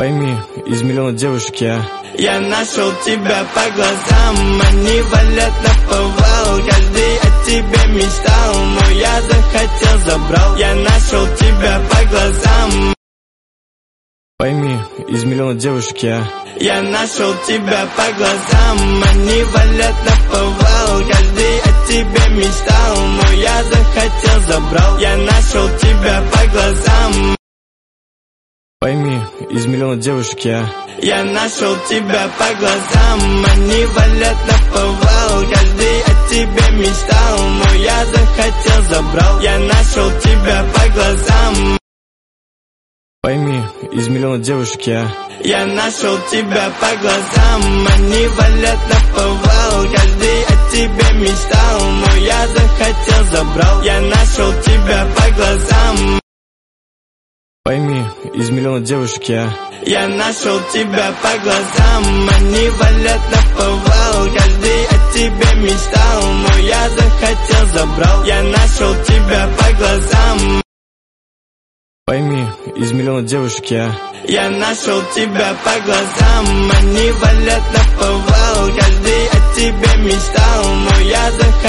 Пойми, из миллиона девушек Я нашел тебя по глазам, они валят наповал. Каждый о тебе мечтал, но я захотел, забрал. Я нашел тебя по глазам. Пойми, из миллиона девушек Я нашел тебя по глазам, они валят наповал. Каждый о тебе мечтал, но я захотел, забрал. Я нашел тебя по глазам. Пойми, из миллиона девушек Я нашел тебя по глазам, они валят наповал. Каждый о тебе мечтал, но я захотел, забрал. Я нашел тебя по глазам. Пойми, из миллиона девушек Я нашел тебя по глазам, они валят наповал. Каждый о тебе мечтал, но я захотел, забрал. Я нашел тебя по глазам. Пойми, из миллиона девушек Я нашел тебя по глазам, они валят наповал. Каждый о тебе мечтал, но я захотел, забрал. Я нашел тебя по глазам. Пойми, из миллиона девушек Я нашел тебя по глазам, они валят наповал. Каждый о тебе мечтал, но я захотел,